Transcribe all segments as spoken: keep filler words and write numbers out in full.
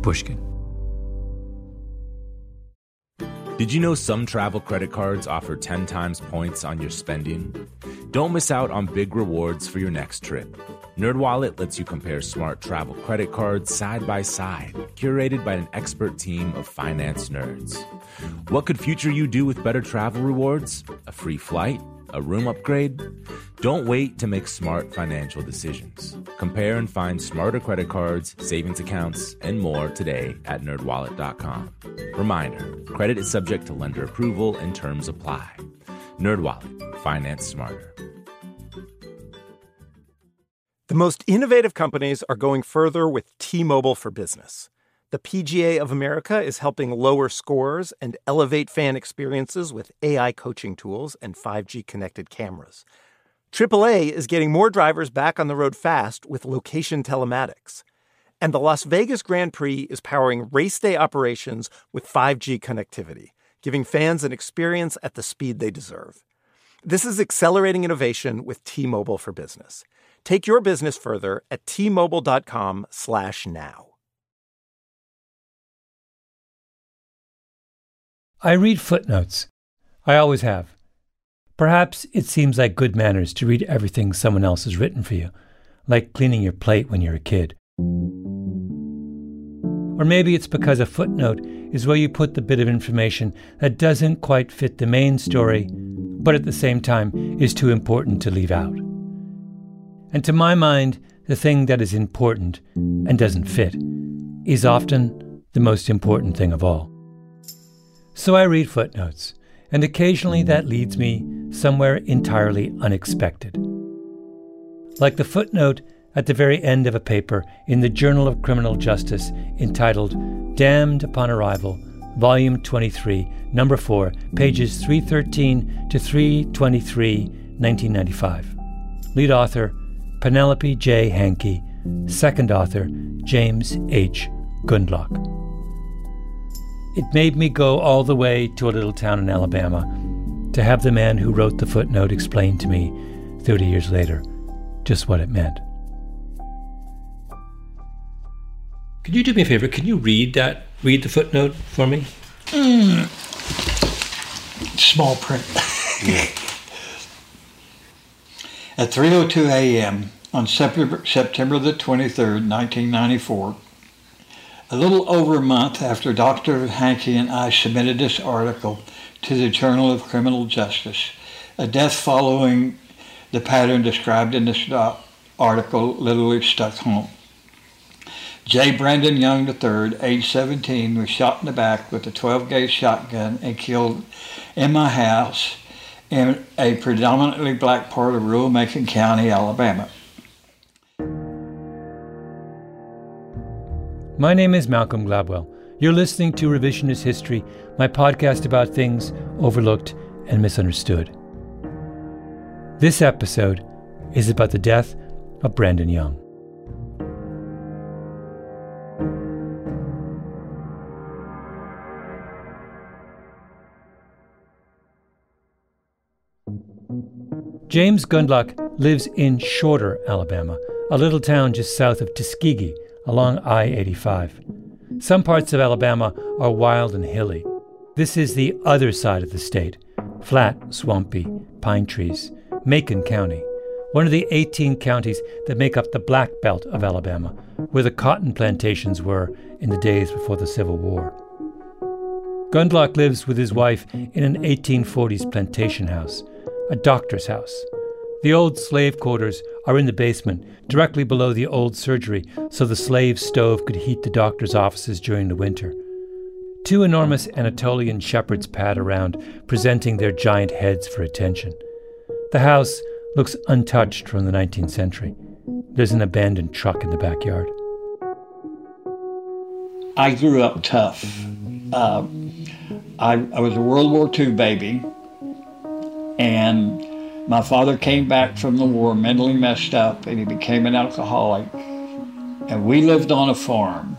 Pushkin. Did you know some travel credit cards offer ten times points on your spending? Don't miss out on big rewards for your next trip. NerdWallet lets you compare smart travel credit cards side by side, curated by an expert team of finance nerds. What could future you do with better travel rewards? A free flight? A room upgrade? Don't wait to make smart financial decisions. Compare and find smarter credit cards, savings accounts, and more today at nerd wallet dot com. Reminder, credit is subject to lender approval and terms apply. NerdWallet, finance smarter. The most innovative companies are going further with T-Mobile for Business. The P G A of America is helping lower scores and elevate fan experiences with A I coaching tools and five G connected cameras. triple A is getting more drivers back on the road fast with location telematics. And the Las Vegas Grand Prix is powering race day operations with five G connectivity, giving fans an experience at the speed they deserve. This is accelerating innovation with T-Mobile for Business. Take your business further at T-Mobile.com slash now. I read footnotes. I always have. Perhaps it seems like good manners to read everything someone else has written for you, like cleaning your plate when you're a kid. Or maybe it's because a footnote is where you put the bit of information that doesn't quite fit the main story, but at the same time is too important to leave out. And to my mind, the thing that is important and doesn't fit is often the most important thing of all. So I read footnotes, and occasionally that leads me somewhere entirely unexpected. Like the footnote at the very end of a paper in the Journal of Criminal Justice entitled Damned Upon Arrival, Volume twenty-three, Number four, pages three thirteen to three twenty-three, nineteen ninety-five. Lead author, Penelope J. Hankey. Second author, James H. Gundlach. It made me go all the way to a little town in Alabama to have the man who wrote the footnote explain to me thirty years later just what it meant. Could you do me a favor? Can you read that, read the footnote for me? Mm. Small print. Yeah. At three oh two a.m. on September, September the twenty-third, nineteen ninety-four, a little over a month after Doctor Hankey and I submitted this article to the Journal of Criminal Justice, a death following the pattern described in this article literally struck home. J. Brandon Young the third, age seventeen, was shot in the back with a twelve-gauge shotgun and killed in my house in a predominantly black part of rural Macon County, Alabama. My name is Malcolm Gladwell. You're listening to Revisionist History, my podcast about things overlooked and misunderstood. This episode is about the death of Brandon Young. James Gundlach lives in Shorter, Alabama, a little town just south of Tuskegee along I eighty-five. Some parts of Alabama are wild and hilly. This is the other side of the state, flat, swampy, pine trees, Macon County, one of the eighteen counties that make up the Black Belt of Alabama, where the cotton plantations were in the days before the Civil War. Gundlach lives with his wife in an eighteen forties plantation house, a doctor's house. The old slave quarters are in the basement, directly below the old surgery, so the slave stove could heat the doctor's offices during the winter. Two enormous Anatolian shepherds pad around, presenting their giant heads for attention. The house looks untouched from the nineteenth century. There's an abandoned truck in the backyard. I grew up tough. Uh, I, I was a World War Two baby, and my father came back from the war mentally messed up, and he became an alcoholic. And we lived on a farm.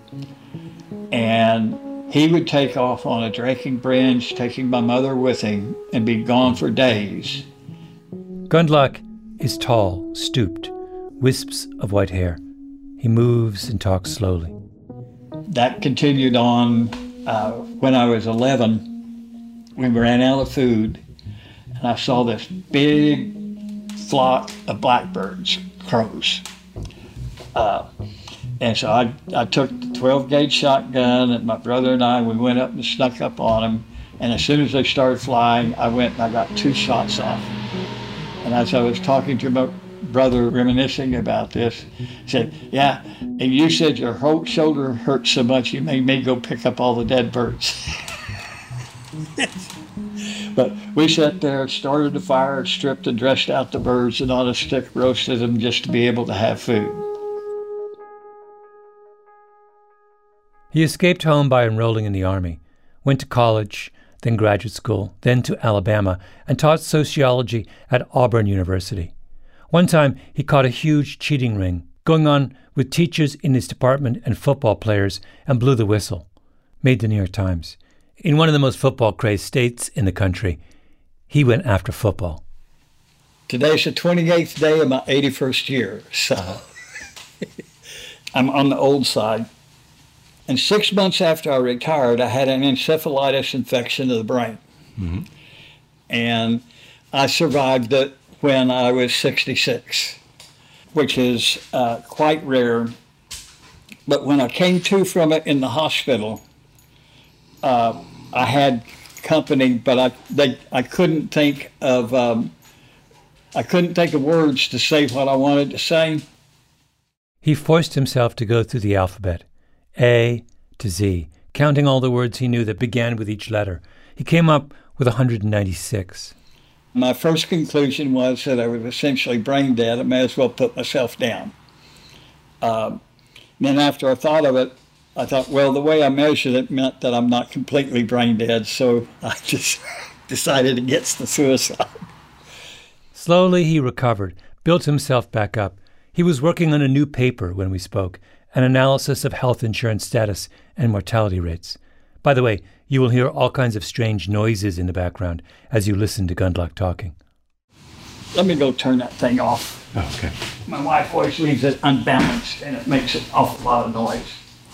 And he would take off on a drinking binge, taking my mother with him, and be gone for days. Gundlach is tall, stooped, wisps of white hair. He moves and talks slowly. That continued on. Uh, when I was eleven, we ran out of food, and I saw this big flock of blackbirds, crows. Uh, and so I, I took the twelve gauge shotgun, and my brother and I, we went up and snuck up on them. And as soon as they started flying, I went and I got two shots off. And as I was talking to my brother, reminiscing about this, he said, yeah, and you said your whole shoulder hurt so much you made me go pick up all the dead birds. But we sat there, started the fire, stripped and dressed out the birds, and on a stick roasted them just to be able to have food. He escaped home by enrolling in the Army, went to college, then graduate school, then to Alabama, and taught sociology at Auburn University. One time, he caught a huge cheating ring going on with teachers in his department and football players and blew the whistle. Made the New York Times. In one of the most football-crazed states in the country, he went after football. Today's the twenty-eighth day of my eighty-first year, so I'm on the old side. And six months after I retired, I had an encephalitis infection of the brain. Mm-hmm. And I survived it when I was sixty-six, which is uh, quite rare. But when I came to from it in the hospital, uh, I had company, but I they, I couldn't think of um, I couldn't think of words to say what I wanted to say. He forced himself to go through the alphabet, A to Z, counting all the words he knew that began with each letter. He came up with one hundred ninety-six. My first conclusion was that I was essentially brain dead. I may as well put myself down. Um, then after I thought of it, I thought, well, the way I measured it meant that I'm not completely brain dead, so I just decided against the suicide. Slowly he recovered, built himself back up. He was working on a new paper when we spoke, an analysis of health insurance status and mortality rates. By the way, you will hear all kinds of strange noises in the background as you listen to Gundlach talking. Let me go turn that thing off. Oh, okay. My wife always leaves it unbalanced, and it makes an awful lot of noise.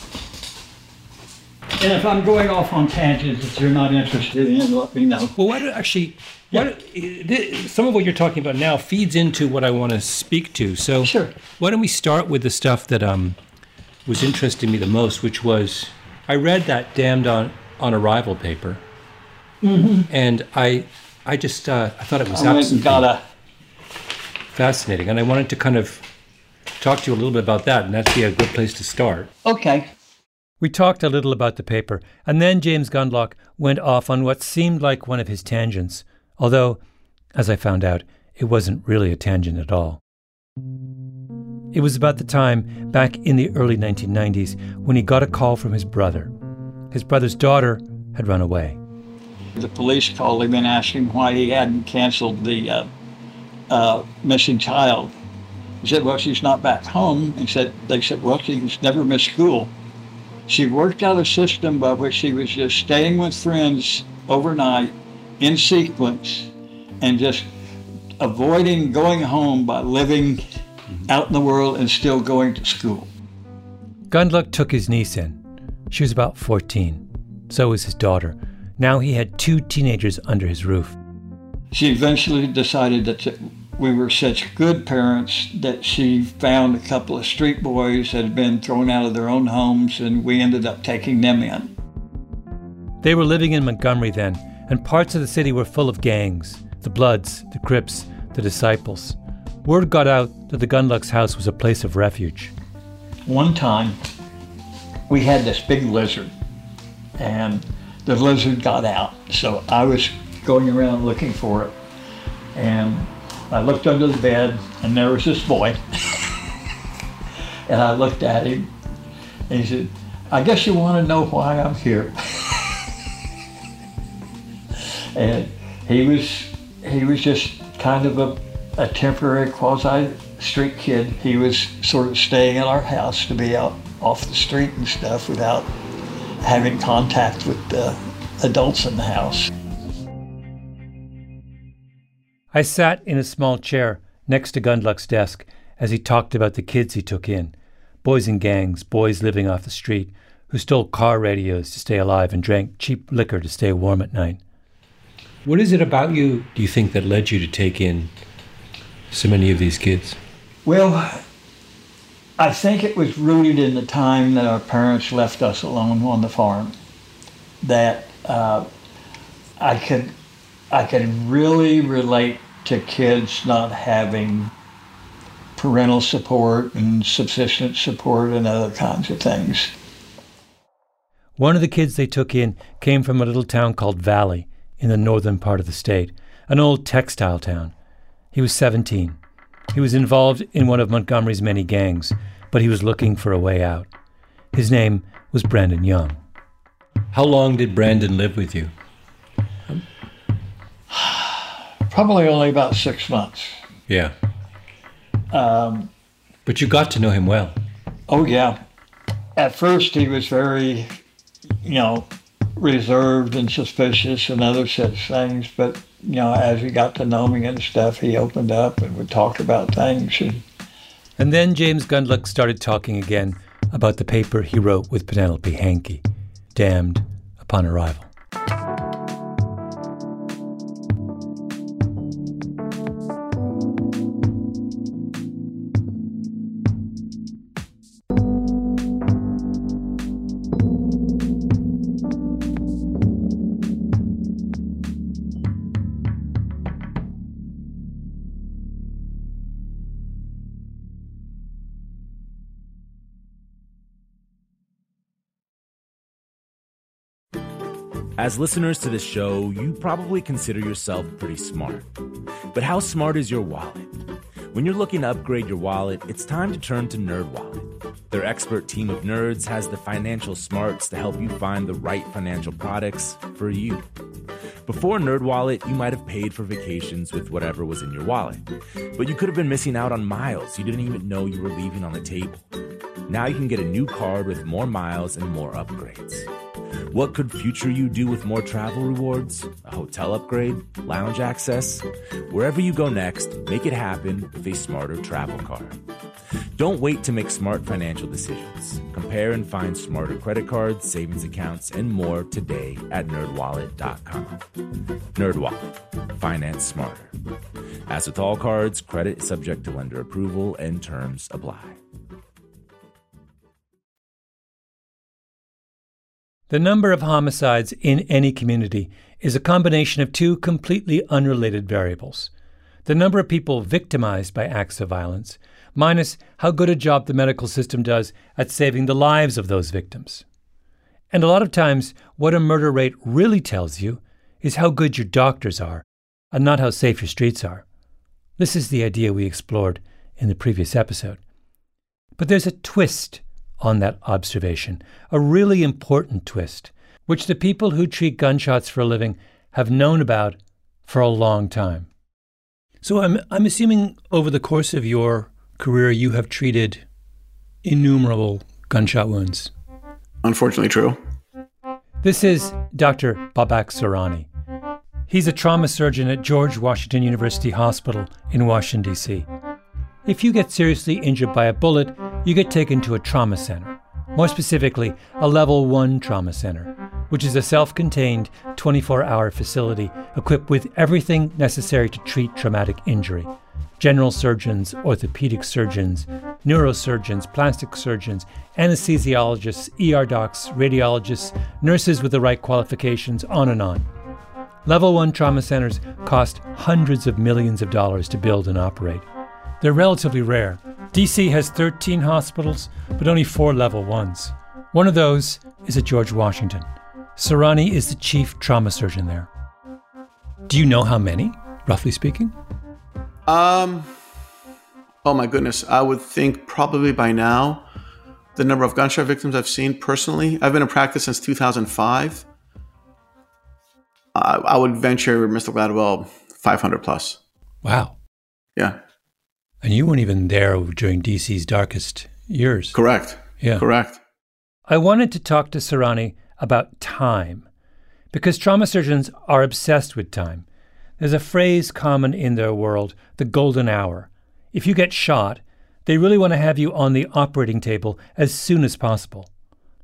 And if I'm going off on tangents that you're not interested in, let me know. Well, why do actually, why do, some of what you're talking about now feeds into what I want to speak to. So sure. Why don't we start with the stuff that um was interesting me the most, which was I read that Damned on, on Arrival paper, mm-hmm. and I I just uh, I thought it was I absolutely got a... fascinating, and I wanted to kind of talk to you a little bit about that, and that'd be a good place to start. Okay. We talked a little about the paper, and then James Gundlach went off on what seemed like one of his tangents, although, as I found out, it wasn't really a tangent at all. It was about the time, back in the early nineteen nineties, when he got a call from his brother. His brother's daughter had run away. The police called him and asked him why he hadn't canceled the uh, uh, missing child. He said, well, she's not back home. And said, they said, well, she's never missed school. She worked out a system by which she was just staying with friends overnight in sequence and just avoiding going home by living out in the world and still going to school. Gundlach took his niece in. She was about fourteen. So was his daughter. Now he had two teenagers under his roof. She eventually decided that we were such good parents that she found a couple of street boys that had been thrown out of their own homes, and we ended up taking them in. They were living in Montgomery then, and parts of the city were full of gangs, the Bloods, the Crips, the Disciples. Word got out that the Gundlach's house was a place of refuge. One time, we had this big lizard, and the lizard got out, so I was going around looking for it, and I looked under the bed, and there was this boy. And I looked at him, and he said, I guess you want to know why I'm here. And he was he was just kind of a, a temporary quasi-street kid. He was sort of staying at our house to be out off the street and stuff without having contact with the adults in the house. I sat in a small chair next to Gundlach's desk as he talked about the kids he took in. Boys in gangs, boys living off the street, who stole car radios to stay alive and drank cheap liquor to stay warm at night. What is it about you, do you think, that led you to take in so many of these kids? Well, I think it was rooted in the time that our parents left us alone on the farm. That uh, I could, I could really relate to kids not having parental support and subsistence support and other kinds of things. One of the kids they took in came from a little town called Valley in the northern part of the state, an old textile town. He was seventeen. He was involved in one of Montgomery's many gangs, but he was looking for a way out. His name was Brandon Young. How long did Brandon live with you? Probably only about six months. Yeah. Um, but you got to know him well. Oh, yeah. At first, he was very, you know, reserved and suspicious and other such things. But, you know, as we got to know me and stuff, he opened up and would talk about things. And, and then James Gundlach started talking again about the paper he wrote with Penelope Hankey, Damned Upon Arrival. As listeners to this show, you probably consider yourself pretty smart. But how smart is your wallet? When you're looking to upgrade your wallet, it's time to turn to NerdWallet. Their expert team of nerds has the financial smarts to help you find the right financial products for you. Before NerdWallet, you might have paid for vacations with whatever was in your wallet. But you could have been missing out on miles you didn't even know you were leaving on the table. Now you can get a new card with more miles and more upgrades. What could future you do with more travel rewards? A hotel upgrade? Lounge access? Wherever you go next, make it happen with a smarter travel card. Don't wait to make smart financial decisions. Compare and find smarter credit cards, savings accounts, and more today at nerd wallet dot com. NerdWallet. Finance smarter. As with all cards, credit is subject to lender approval and terms apply. The number of homicides in any community is a combination of two completely unrelated variables. The number of people victimized by acts of violence, minus how good a job the medical system does at saving the lives of those victims. And a lot of times, what a murder rate really tells you is how good your doctors are, and not how safe your streets are. This is the idea we explored in the previous episode. But there's a twist on that observation, a really important twist, which the people who treat gunshots for a living have known about for a long time. So I'm I'm assuming over the course of your career you have treated innumerable gunshot wounds. Unfortunately true. This is Doctor Babak Soorani. He's a trauma surgeon at George Washington University Hospital in Washington, D C If you get seriously injured by a bullet, you get taken to a trauma center. More specifically, a level one trauma center, which is a self-contained twenty-four hour facility equipped with everything necessary to treat traumatic injury. General surgeons, orthopedic surgeons, neurosurgeons, plastic surgeons, anesthesiologists, E R docs, radiologists, nurses with the right qualifications, on and on. Level one trauma centers cost hundreds of millions of dollars to build and operate. They're relatively rare. D C has thirteen hospitals, but only four level ones. One of those is at George Washington. Soorani is the chief trauma surgeon there. Do you know how many, roughly speaking? Um, oh my goodness. I would think probably by now, the number of gunshot victims I've seen personally, I've been in practice since two thousand five. I, I would venture, Mister Gladwell, five hundred plus. Wow. Yeah. And you weren't even there during D C's darkest years. Correct. Yeah. Correct. I wanted to talk to Soorani about time, because trauma surgeons are obsessed with time. There's a phrase common in their world, the golden hour. If you get shot, they really want to have you on the operating table as soon as possible.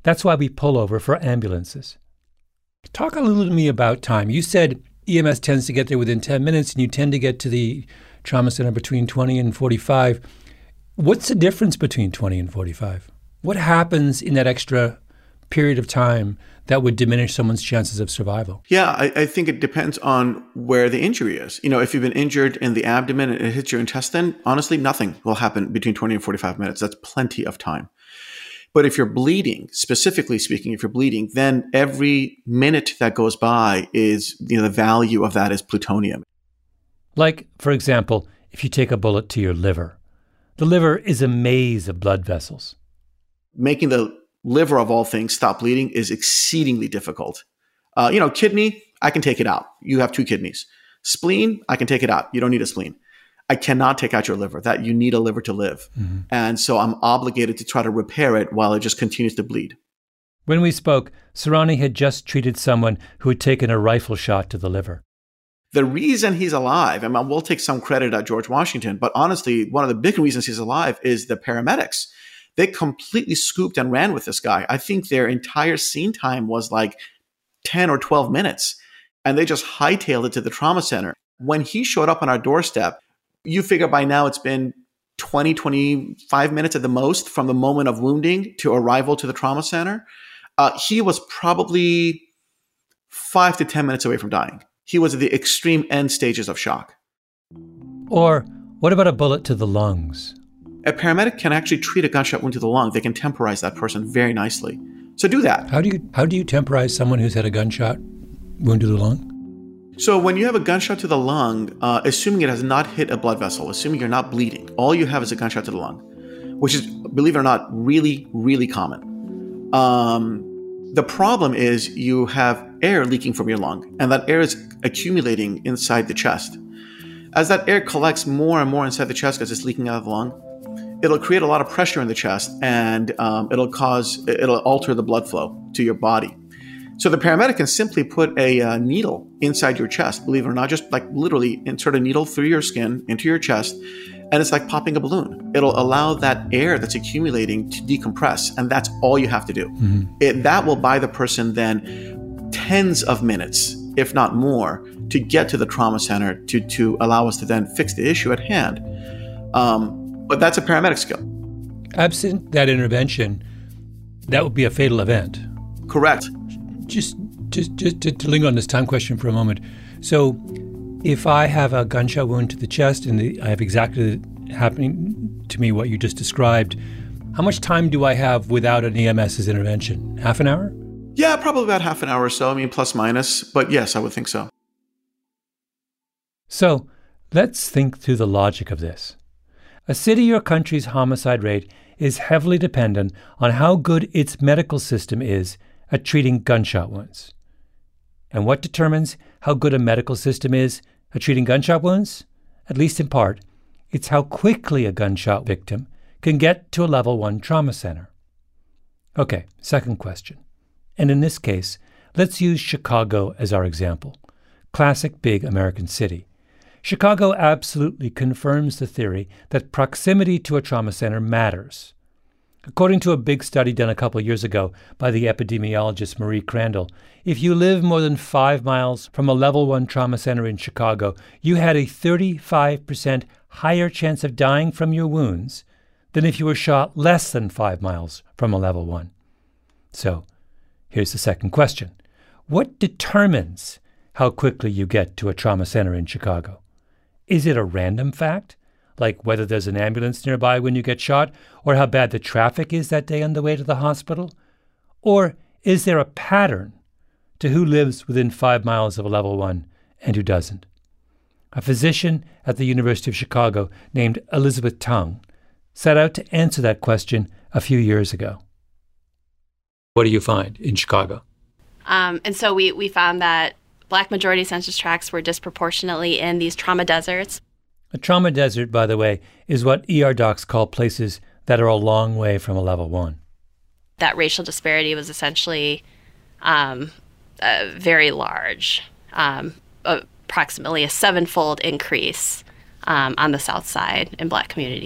That's why we pull over for ambulances. Talk a little to me about time. You said E M S tends to get there within ten minutes, and you tend to get to the trauma center between twenty and forty-five. What's the difference between twenty and forty-five? What happens in that extra period of time that would diminish someone's chances of survival? Yeah, I, I think it depends on where the injury is. You know, if you've been injured in the abdomen and it hits your intestine, honestly, nothing will happen between twenty and forty-five minutes. That's plenty of time. But if you're bleeding, specifically speaking, if you're bleeding, then every minute that goes by is, you know, the value of that is plutonium. Like, for example, if you take a bullet to your liver. The liver is a maze of blood vessels. Making the liver, of all things, stop bleeding is exceedingly difficult. Uh, you know, kidney, I can take it out. You have two kidneys. Spleen, I can take it out. You don't need a spleen. I cannot take out your liver. That you need a liver to live. Mm-hmm. And so I'm obligated to try to repair it while it just continues to bleed. When we spoke, Surani had just treated someone who had taken a rifle shot to the liver. The reason he's alive, I mean, we'll take some credit at George Washington, but honestly, one of the big reasons he's alive is the paramedics. They completely scooped and ran with this guy. I think their entire scene time was like ten or twelve minutes, and they just hightailed it to the trauma center. When he showed up on our doorstep, you figure by now it's been twenty, twenty-five minutes at the most from the moment of wounding to arrival to the trauma center. Uh, he was probably five to ten minutes away from dying. He was at the extreme end stages of shock. Or what about a bullet to the lungs? A paramedic can actually treat a gunshot wound to the lung. They can temporize that person very nicely. So do that. How do you how do you temporize someone who's had a gunshot wound to the lung? So when you have a gunshot to the lung, uh, assuming it has not hit a blood vessel, assuming you're not bleeding, all you have is a gunshot to the lung, which is, believe it or not, really, really common. Um, the problem is you have air leaking from your lung, and that air is accumulating inside the chest. As that air collects more and more inside the chest because it's leaking out of the lung, it'll create a lot of pressure in the chest, and um, it'll cause, it'll alter the blood flow to your body. So the paramedic can simply put a uh, needle inside your chest, believe it or not, just like literally insert a needle through your skin into your chest, and it's like popping a balloon. It'll allow that air that's accumulating to decompress, and that's all you have to do. Mm-hmm. It, that will buy the person then tens of minutes, if not more, to get to the trauma center to, to allow us to then fix the issue at hand. Um, but that's a paramedic skill. Absent that intervention, that would be a fatal event. Correct. Just, just, just to, to linger on this time question for a moment. So, if I have a gunshot wound to the chest and the, I have exactly happening to me what you just described, how much time do I have without an E M S's intervention? Half an hour? Yeah, probably about half an hour or so. I mean, plus minus. But yes, I would think so. So, let's think through the logic of this. A city or country's homicide rate is heavily dependent on how good its medical system is at treating gunshot wounds. And what determines how good a medical system is at treating gunshot wounds? At least in part, it's how quickly a gunshot victim can get to a level one trauma center. Okay, second question. And in this case, let's use Chicago as our example. Classic big American city. Chicago absolutely confirms the theory that proximity to a trauma center matters. According to a big study done a couple of years ago by the epidemiologist Marie Crandall, if you live more than five miles from a level one trauma center in Chicago, you had a thirty-five percent higher chance of dying from your wounds than if you were shot less than five miles from a level one. So, here's the second question. What determines how quickly you get to a trauma center in Chicago? Is it a random fact? Like whether there's an ambulance nearby when you get shot, or how bad the traffic is that day on the way to the hospital? Or is there a pattern to who lives within five miles of a level one and who doesn't? A physician at the University of Chicago named Elizabeth Tung set out to answer that question a few years ago. What do you find in Chicago? Um, and so we, we found that Black majority census tracts were disproportionately in these trauma deserts. A trauma desert, by the way, is what E R docs call places that are a long way from a level one. That racial disparity was essentially um, uh, very large, um, approximately a sevenfold increase um, on the South Side in Black communities.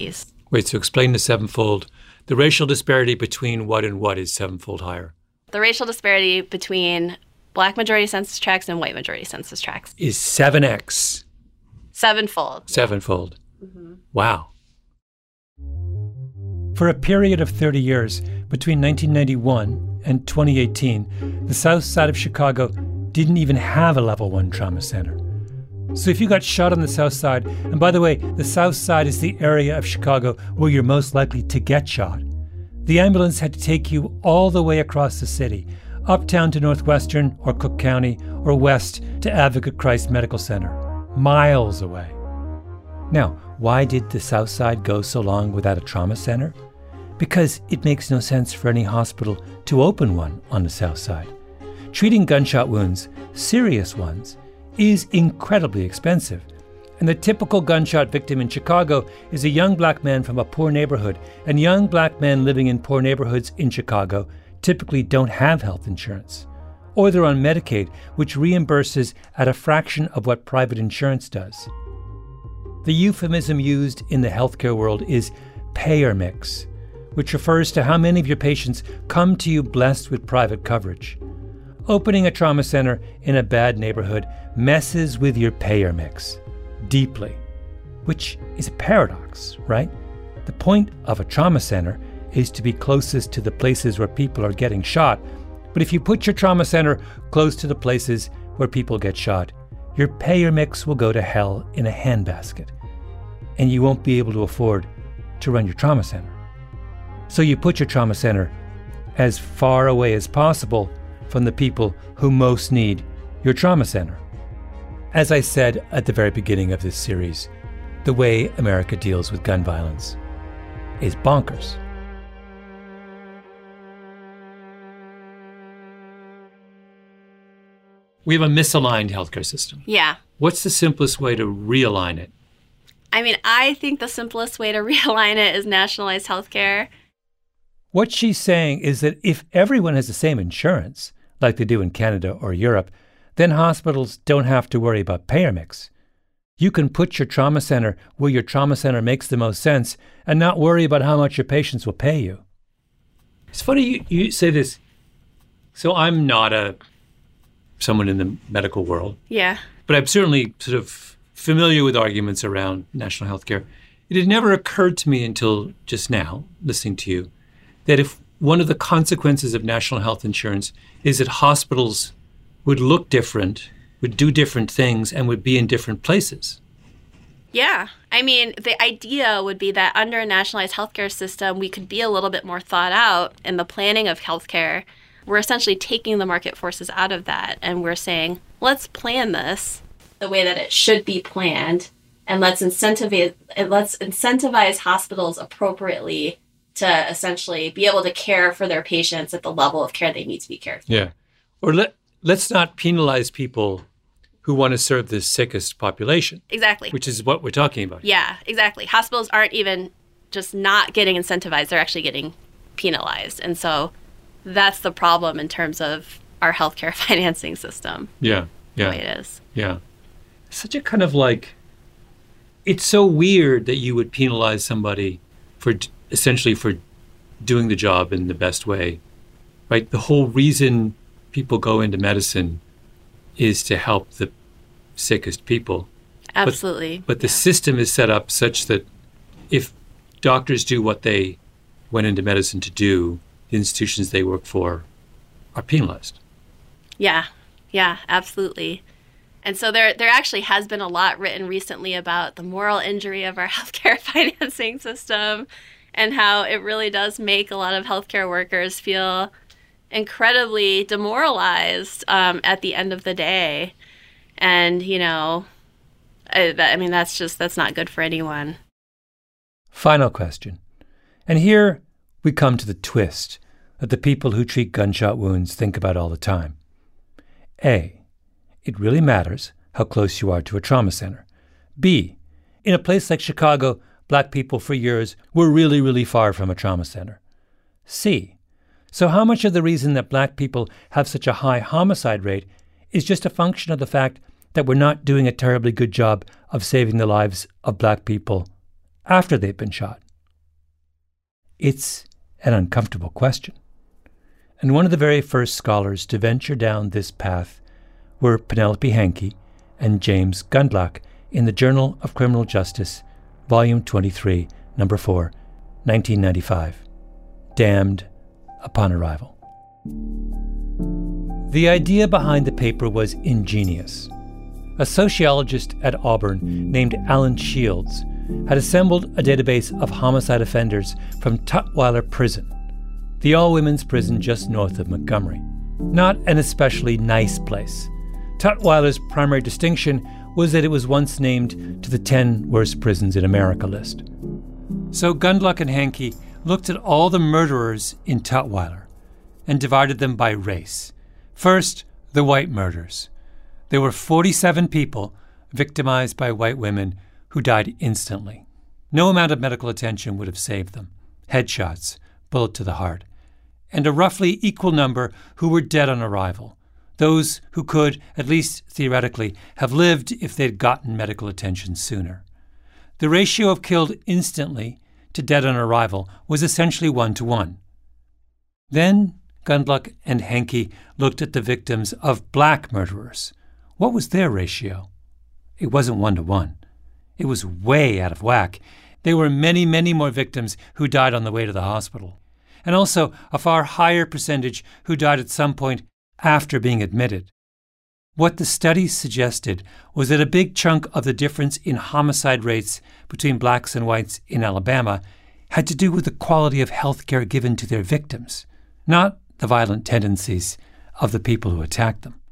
Wait, so explain the sevenfold. The racial disparity between what and what is sevenfold higher? The racial disparity between Black majority census tracts and white majority census tracts is seven x. Sevenfold. Sevenfold. Mm-hmm. Wow. For a period of thirty years, between nineteen ninety-one and twenty eighteen, the south side of Chicago didn't even have a level one trauma center. So if you got shot on the south side, and by the way, the south side is the area of Chicago where you're most likely to get shot, the ambulance had to take you all the way across the city, uptown to Northwestern or Cook County, or west to Advocate Christ Medical Center, miles away. Now, why did the south side go so long without a trauma center? Because it makes no sense for any hospital to open one on the south side. Treating gunshot wounds, serious ones, is incredibly expensive. And the typical gunshot victim in Chicago is a young black man from a poor neighborhood, and young black men living in poor neighborhoods in Chicago typically don't have health insurance. Or they're on Medicaid, which reimburses at a fraction of what private insurance does. The euphemism used in the healthcare world is payer mix, which refers to how many of your patients come to you blessed with private coverage. Opening a trauma center in a bad neighborhood messes with your payer mix deeply, which is a paradox, right? The point of a trauma center is to be closest to the places where people are getting shot. But if you put your trauma center close to the places where people get shot, your payer mix will go to hell in a handbasket, and you won't be able to afford to run your trauma center. So you put your trauma center as far away as possible from the people who most need your trauma center. As I said at the very beginning of this series, the way America deals with gun violence is bonkers. We have a misaligned healthcare system. Yeah. What's the simplest way to realign it? I mean, I think the simplest way to realign it is nationalized healthcare. What she's saying is that if everyone has the same insurance, like they do in Canada or Europe, then hospitals don't have to worry about payer mix. You can put your trauma center where your trauma center makes the most sense and not worry about how much your patients will pay you. It's funny you, you say this. So I'm not a someone in the medical world. Yeah. But I'm certainly sort of familiar with arguments around national health care. It had never occurred to me until just now, listening to you, that if one of the consequences of national health insurance is that hospitals would look different, would do different things, and would be in different places. Yeah. I mean, the idea would be that under a nationalized healthcare system, we could be a little bit more thought out in the planning of healthcare. We're essentially taking the market forces out of that, and we're saying, let's plan this the way that it should be planned, and let's incentivize, let's incentivize hospitals appropriately to essentially be able to care for their patients at the level of care they need to be cared for. Yeah. Or let, let's not penalize people who want to serve the sickest population. Exactly. Which is what we're talking about. Yeah, exactly. Hospitals aren't even just not getting incentivized. They're actually getting penalized. And so that's the problem in terms of our healthcare financing system. Yeah, yeah. The way it is. Yeah. Such a kind of like, it's so weird that you would penalize somebody for essentially for doing the job in the best way, right? The whole reason people go into medicine is to help the sickest people. Absolutely. But, but the yeah. system is set up such that if doctors do what they went into medicine to do, the institutions they work for are penalized. Yeah, yeah, absolutely. And so there there actually has been a lot written recently about the moral injury of our healthcare financing system and how it really does make a lot of healthcare workers feel incredibly demoralized um, at the end of the day. And, you know, I, that, I mean, that's just, that's not good for anyone. Final question. And here we come to the twist that the people who treat gunshot wounds think about all the time. A, it really matters how close you are to a trauma center. B, in a place like Chicago, black people for years were really, really far from a trauma center. C, so how much of the reason that black people have such a high homicide rate is just a function of the fact that we're not doing a terribly good job of saving the lives of black people after they've been shot? It's an uncomfortable question. And one of the very first scholars to venture down this path were Penelope Hankey and James Gundlach in the Journal of Criminal Justice, Volume twenty-three, Number four, nineteen ninety-five, Damned Upon Arrival. The idea behind the paper was ingenious. A sociologist at Auburn named Alan Shields had assembled a database of homicide offenders from Tutwiler Prison, the all-women's prison just north of Montgomery. Not an especially nice place. Tutwiler's primary distinction was that it was once named to the ten worst prisons in America list. So Gundlach and Hankey looked at all the murderers in Tutwiler and divided them by race. First, the white murders. There were forty-seven people victimized by white women who died instantly. No amount of medical attention would have saved them. Headshots, bullet to the heart. And a roughly equal number who were dead on arrival. Those who could, at least theoretically, have lived if they'd gotten medical attention sooner. The ratio of killed instantly to dead on arrival was essentially one to one. Then Gundlach and Hankey looked at the victims of black murderers. What was their ratio? It wasn't one to one. It was way out of whack. There were many, many more victims who died on the way to the hospital, and also a far higher percentage who died at some point after being admitted. What the studies suggested was that a big chunk of the difference in homicide rates between blacks and whites in Alabama had to do with the quality of health care given to their victims, not the violent tendencies of the people who attacked them.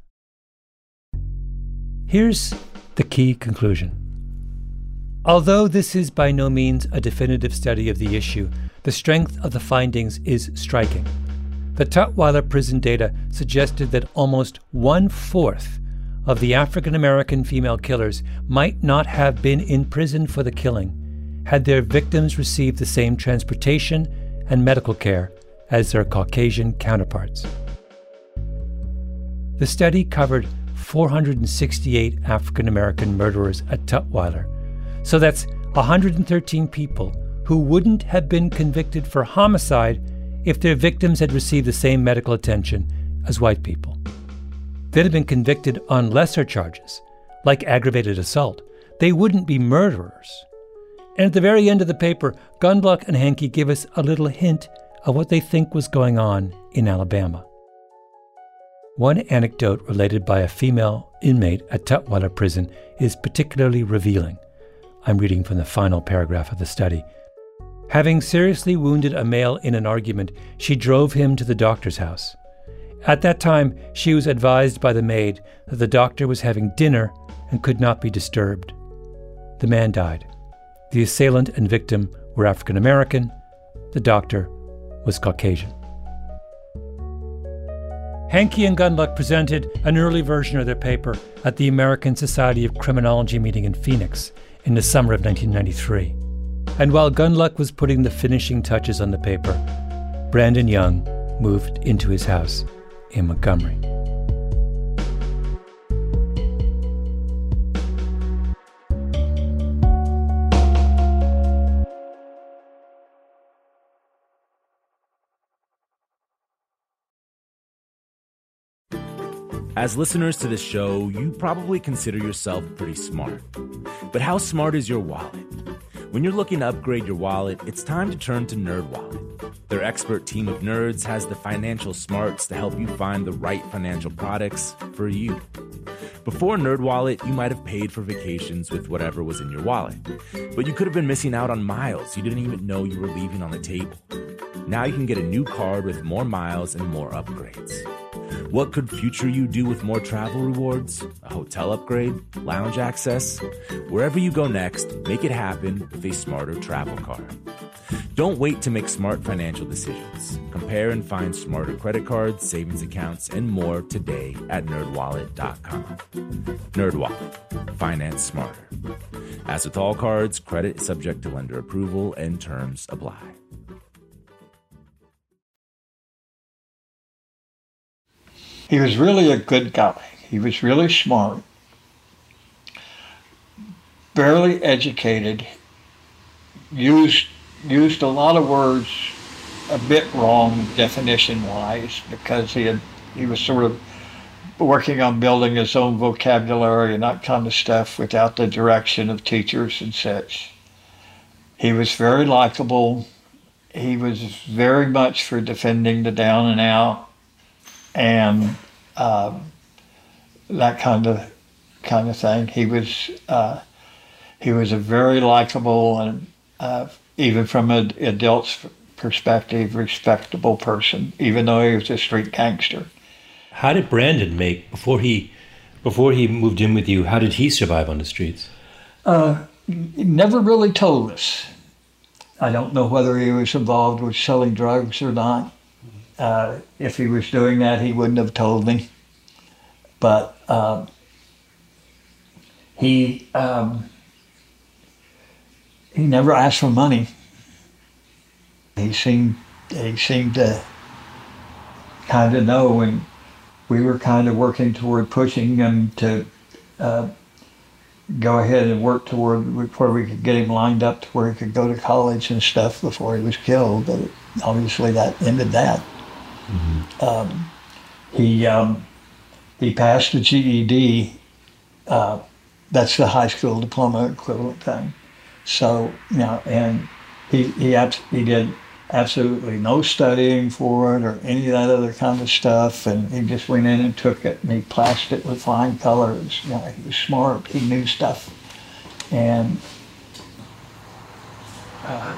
Here's the key conclusion. Although this is by no means a definitive study of the issue, the strength of the findings is striking. The Tutwiler prison data suggested that almost one-fourth of the African-American female killers might not have been in prison for the killing had their victims received the same transportation and medical care as their Caucasian counterparts. The study covered four hundred sixty-eight African-American murderers at Tutwiler, so that's one hundred thirteen people who wouldn't have been convicted for homicide if their victims had received the same medical attention as white people. They'd have been convicted on lesser charges, like aggravated assault. They wouldn't be murderers. And at the very end of the paper, Gundlach and Hankey give us a little hint of what they think was going on in Alabama. One anecdote related by a female inmate at Tutwiler Prison is particularly revealing. I'm reading from the final paragraph of the study. Having seriously wounded a male in an argument, she drove him to the doctor's house. At that time, she was advised by the maid that the doctor was having dinner and could not be disturbed. The man died. The assailant and victim were African American. The doctor was Caucasian. Hankey and Gundlach presented an early version of their paper at the American Society of Criminology meeting in Phoenix in the summer of nineteen ninety-three. And while Gundlach was putting the finishing touches on the paper, Brandon Young moved into his house in Montgomery. As listeners to this show, you probably consider yourself pretty smart. But how smart is your wallet? When you're looking to upgrade your wallet, it's time to turn to NerdWallet. Their expert team of nerds has the financial smarts to help you find the right financial products for you. Before NerdWallet, you might have paid for vacations with whatever was in your wallet. But you could have been missing out on miles you didn't even know you were leaving on the table. Now you can get a new card with more miles and more upgrades. What could future you do with more travel rewards? A hotel upgrade? Lounge access? Wherever you go next, make it happen with a smarter travel card. Don't wait to make smart financial decisions. Compare and find smarter credit cards, savings accounts, and more today at nerd wallet dot com. NerdWallet. Finance smarter. As with all cards, credit is subject to lender approval and terms apply. He was really a good guy. He was really smart, barely educated, used used a lot of words a bit wrong definition-wise, because he had he was sort of working on building his own vocabulary and that kind of stuff without the direction of teachers and such. He was very likable. He was very much for defending the down and out, and uh, that kind of kind of thing. He was uh, he was a very likable and uh, even from an adult's perspective, respectable person, even though he was a street gangster. How did Brandon make before he before he moved in with you? How did he survive on the streets? Uh, he never really told us. I don't know whether he was involved with selling drugs or not. Uh, if he was doing that, he wouldn't have told me. But uh, he um, he never asked for money. He seemed he seemed to kind of know when we were kind of working toward pushing him to uh, go ahead and work toward where we could get him lined up to where he could go to college and stuff before he was killed. But obviously that ended that. Mm-hmm. Um, he um, he passed the G E D. Uh, that's the high school diploma equivalent thing. So you know, and he he abs- he did absolutely no studying for it or any of that other kind of stuff, and he just went in and took it and he passed it with flying colors. You know, he was smart. He knew stuff, and uh,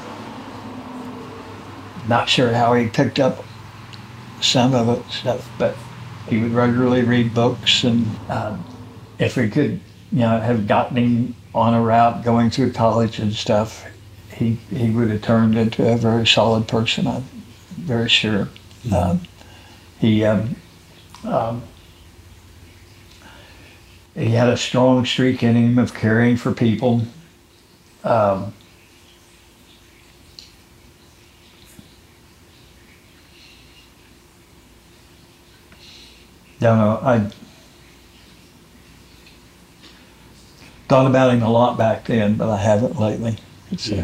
not sure how he picked up some of it stuff, but he would regularly read books, and um, if we could, you know, have gotten him on a route going through college and stuff, he he would have turned into a very solid person. I'm very sure. Mm-hmm. Um, he um, um, he had a strong streak in him of caring for people. Um, don't know. I thought about him a lot back then, but I haven't lately. It's, yeah. uh,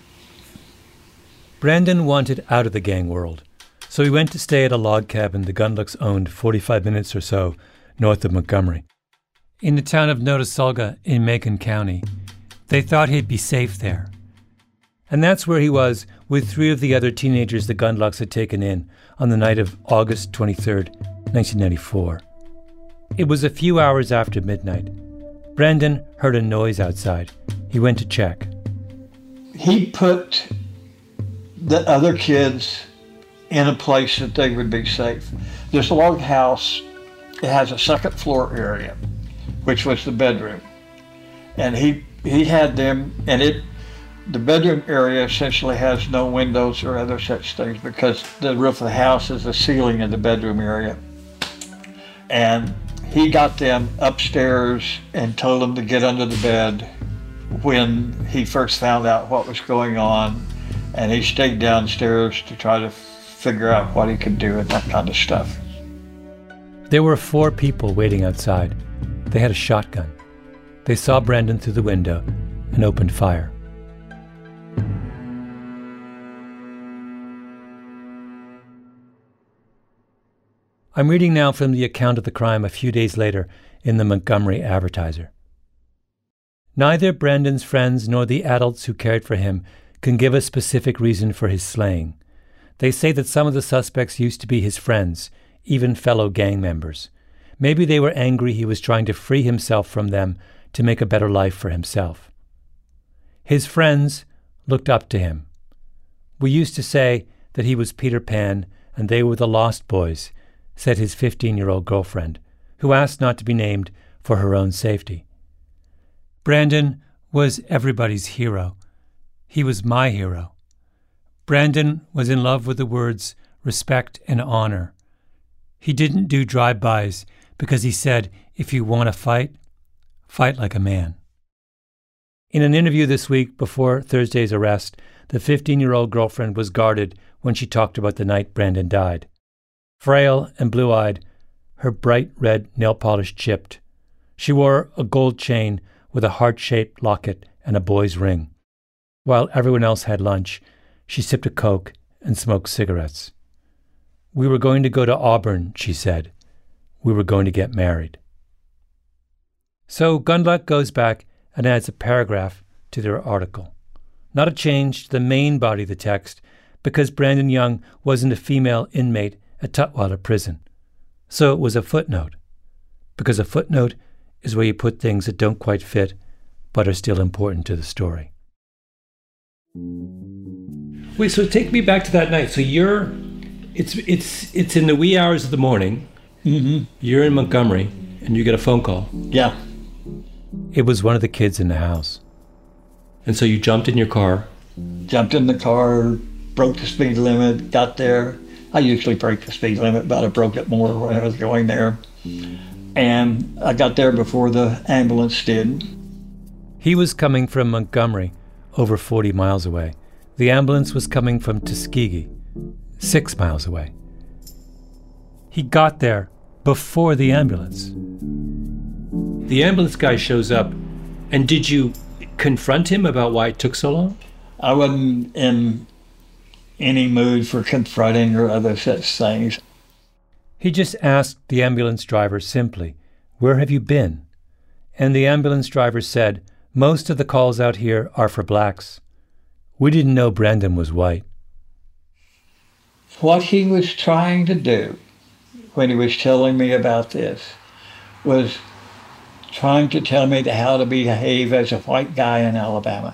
Brandon wanted out of the gang world, so he went to stay at a log cabin the Gundlachs owned forty-five minutes or so north of Montgomery. In the town of Notasulga in Macon County, they thought he'd be safe there. And that's where he was with three of the other teenagers the Gundlachs had taken in on the night of August twenty-third, nineteen ninety-four. It was a few hours after midnight. Brandon heard a noise outside. He went to check. He put the other kids in a place that they would be safe. This log house, it has a second floor area, which was the bedroom. And he he had them, and it the bedroom area essentially has no windows or other such things because the roof of the house is the ceiling of the bedroom area. And he got them upstairs and told them to get under the bed when he first found out what was going on. And he stayed downstairs to try to figure out what he could do and that kind of stuff. There were four people waiting outside. They had a shotgun. They saw Brandon through the window and opened fire. I'm reading now from the account of the crime a few days later in the Montgomery Advertiser. Neither Brandon's friends nor the adults who cared for him can give a specific reason for his slaying. They say that some of the suspects used to be his friends, even fellow gang members. Maybe they were angry he was trying to free himself from them to make a better life for himself. His friends looked up to him. We used to say that he was Peter Pan and they were the Lost Boys, said his fifteen-year-old girlfriend, who asked not to be named for her own safety. Brandon was everybody's hero. He was my hero. Brandon was in love with the words respect and honor. He didn't do drive-bys because he said, if you want to fight, fight like a man. In an interview this week before Thursday's arrest, the fifteen-year-old girlfriend was guarded when she talked about the night Brandon died. Frail and blue-eyed, her bright red nail polish chipped. She wore a gold chain with a heart-shaped locket and a boy's ring. While everyone else had lunch, she sipped a Coke and smoked cigarettes. We were going to go to Auburn, she said. We were going to get married. So Gundlach goes back and adds a paragraph to their article. Not a change to the main body of the text, because Brandon Young wasn't a female inmate at Tutwiler Prison. So it was a footnote, because a footnote is where you put things that don't quite fit but are still important to the story. Wait, so take me back to that night. So you're, it's it's it's in the wee hours of the morning. Mm-hmm. You're in Montgomery, and you get a phone call. Yeah. It was one of the kids in the house. And so you jumped in your car. Jumped in the car, broke the speed limit, got there. I usually break the speed limit, but I broke it more when I was going there. And I got there before the ambulance did. He was coming from Montgomery, over forty miles away. The ambulance was coming from Tuskegee, six miles away. He got there before the ambulance. The ambulance guy shows up, and did you confront him about why it took so long? I wasn't in any mood for confronting or other such things. He just asked the ambulance driver simply, "Where have you been?" And the ambulance driver said, "Most of the calls out here are for blacks. We didn't know Brandon was white." What he was trying to do when he was telling me about this was trying to tell me how to behave as a white guy in Alabama.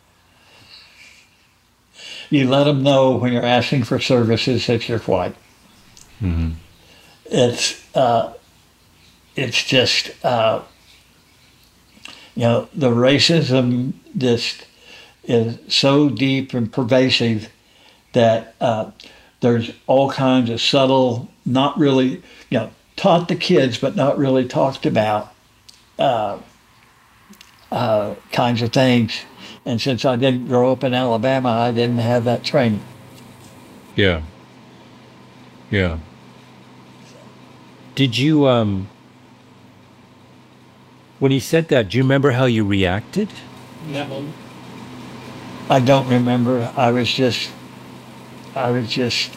You let them know when you're asking for services that you're white. Mm-hmm. It's uh, it's just uh, you know, the racism just is so deep and pervasive that uh, there's all kinds of subtle, not really, you know, taught to kids but not really talked about uh, uh, kinds of things. And since I didn't grow up in Alabama, I didn't have that training. Yeah. Yeah. Did you, um, when he said that, do you remember how you reacted? No. I don't remember. I was just, I was just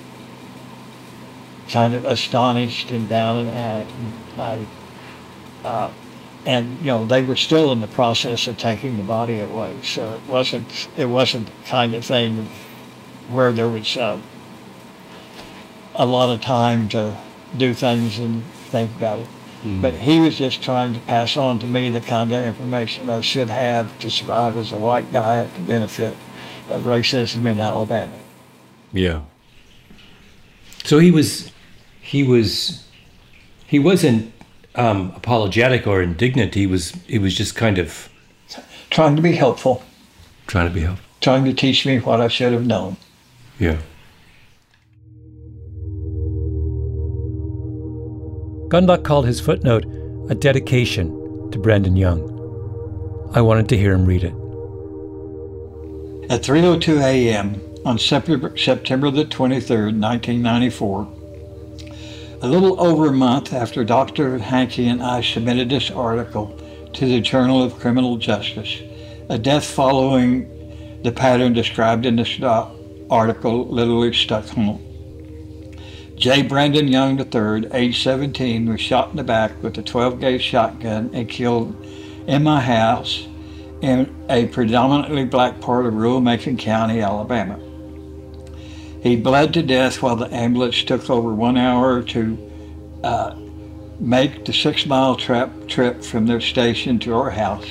kind of astonished and down and out. And I, uh, and you know, they were still in the process of taking the body away, so it wasn't, it wasn't the kind of thing where there was uh, a lot of time to do things and think about it. Mm. But he was just trying to pass on to me the kind of information I should have to survive as a white guy at the benefit of racism in Alabama. Yeah. So he was, he was, he wasn't um, apologetic or indignant. He was, he was just kind of trying to be helpful. Trying to be helpful. Trying to teach me what I should have known. Yeah. Gundlach called his footnote a dedication to Brandon Young. I wanted to hear him read it. At three oh two a.m. on September, September the twenty-third, nineteen ninety-four, a little over a month after Doctor Hankey and I submitted this article to the Journal of Criminal Justice, a death following the pattern described in this article literally struck home. J. Brandon Young the third, age seventeen, was shot in the back with a twelve gauge shotgun and killed in my house in a predominantly black part of rural Macon County, Alabama. He bled to death while the ambulance took over one hour to uh, make the six-mile trip, trip from their station to our house.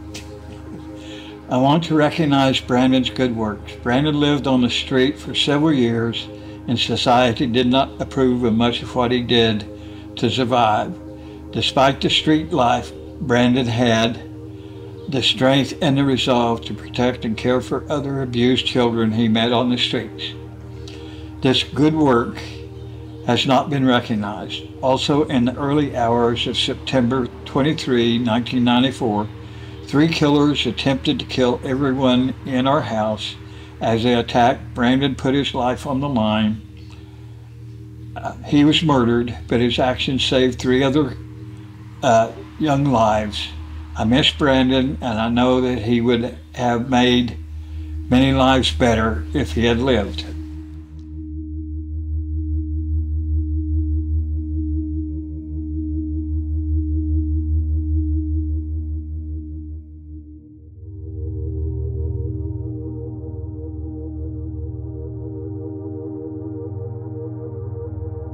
I want to recognize Brandon's good works. Brandon lived on the street for several years, and society did not approve of much of what he did to survive. Despite the street life, Brandon had the strength and the resolve to protect and care for other abused children he met on the streets. This good work has not been recognized. Also, in the early hours of September twenty-third, nineteen ninety-four, three killers attempted to kill everyone in our house. As they attacked, Brandon put his life on the line. Uh, he was murdered, but his actions saved three other uh, young lives. I miss Brandon, and I know that he would have made many lives better if he had lived.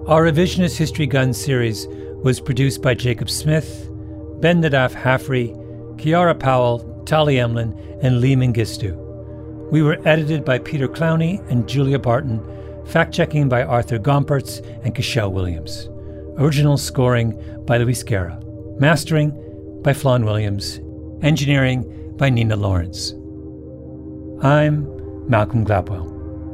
Our Revisionist History Gun series was produced by Jacob Smith, Ben Nadaf Hafri, Kiara Powell, Tali Emlin, and Lee Mengistu. We were edited by Peter Clowney and Julia Barton, fact-checking by Arthur Gompertz and Cashel Williams. Original scoring by Luis Guerra. Mastering by Flawn Williams. Engineering by Nina Lawrence. I'm Malcolm Gladwell.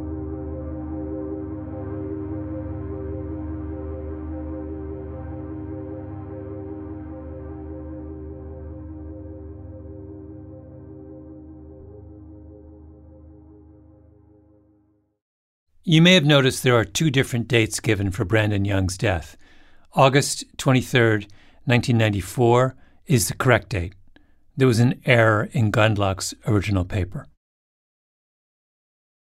You may have noticed there are two different dates given for Brandon Young's death. August twenty-third, nineteen ninety-four is the correct date. There was an error in Gundlach's original paper.